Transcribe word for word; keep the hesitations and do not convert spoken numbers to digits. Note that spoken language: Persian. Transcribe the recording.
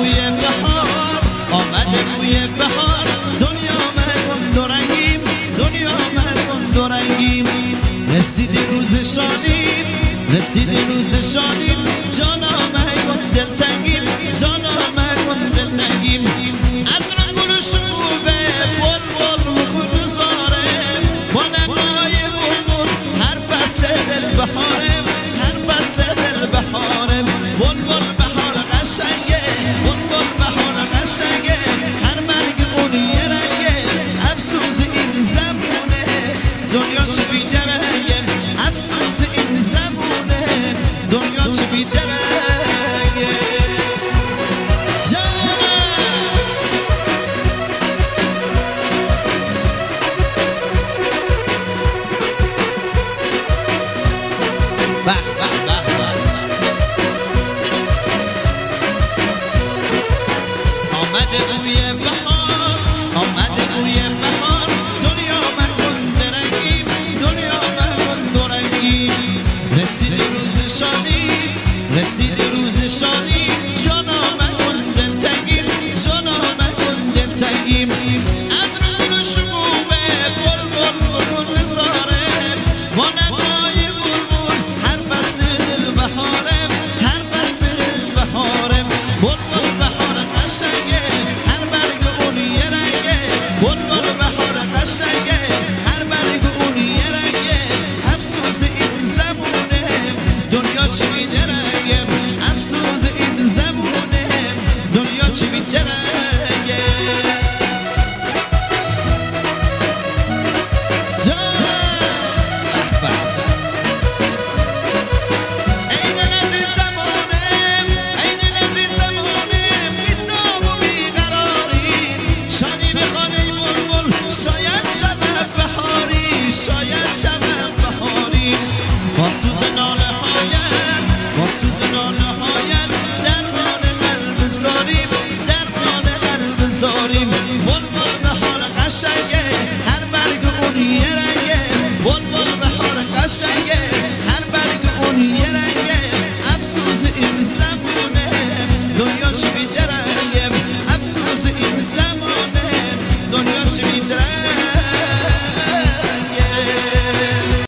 بوی بهار، آمده بوی بهار. دنیا مکن دورنگیم، دنیا مکن دورنگیم. رسید روز شادیم، رسید روز شادیم. جانا مکن دلتنگیم، جانا مکن دلتنگیم. عطر گلوشوبه بل بل مکن زاره، با نقای بلبل هر فصل دل بهاره، هر فصل دل بهاره. بلبل بهار قشنگه، بلبل بهار قشنگه. هر مرگ اون یه رنگه، افسوس این زمونه. دنیا چه بی‌درنگه، افسوس این زمونه. دنیا چه بی‌درنگه. به به به به آمده بوی بهار.